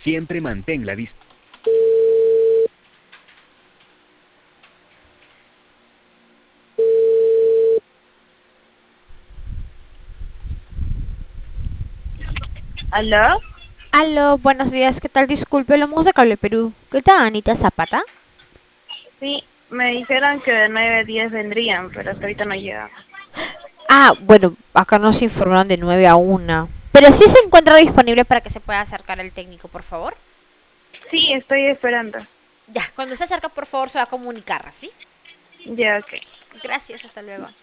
Siempre mantén la distancia. ¿Aló? Aló, buenos días, ¿qué tal? Disculpe, hablamos de Cable Perú. ¿Qué tal, Anita Zapata? Sí, me dijeron que de 9 a 10 vendrían, pero hasta ahorita no llegan. Ah, bueno, acá nos informaron de 9 a 1. Pero sí se encuentra disponible para que se pueda acercar el técnico, por favor. Sí, estoy esperando. Ya, cuando se acerca, por favor, se va a comunicar, ¿sí? Ya, ok. Gracias, hasta luego.